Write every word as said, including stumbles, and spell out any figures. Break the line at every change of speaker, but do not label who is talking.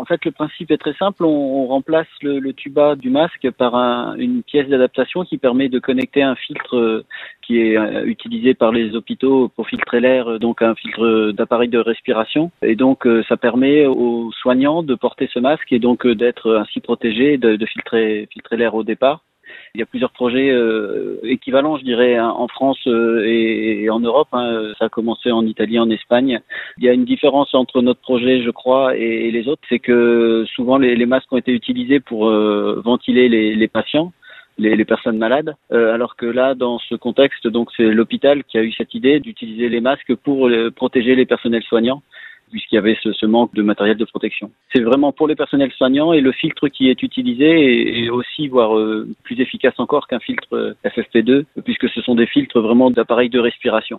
en fait, le principe est très simple. On, on remplace le, le tuba du masque par un, une pièce d'adaptation qui permet de connecter un filtre euh, qui est euh, utilisé par les hôpitaux pour filtrer l'air, euh, donc un filtre d'appareil de respiration. Et donc, euh, ça permet aux soignants de porter ce masque et donc euh, d'être ainsi protégés, de, de filtrer, filtrer l'air au départ. Il y a plusieurs projets euh, équivalents, je dirais, hein, en France euh, et, et en Europe. Hein. Ça a commencé en Italie, en Espagne. Il y a une différence entre notre projet, je crois, et, et les autres, c'est que souvent les, les masques ont été utilisés pour euh, ventiler les, les patients, les, les personnes malades, euh, alors que là, dans ce contexte, donc c'est l'hôpital qui a eu cette idée d'utiliser les masques pour euh, protéger les personnels soignants, puisqu'il y avait ce, ce manque de matériel de protection. C'est vraiment pour les personnels soignants et le filtre qui est utilisé est, est aussi, voire euh, plus efficace encore qu'un filtre F F P deux, puisque ce sont des filtres vraiment d'appareils de respiration.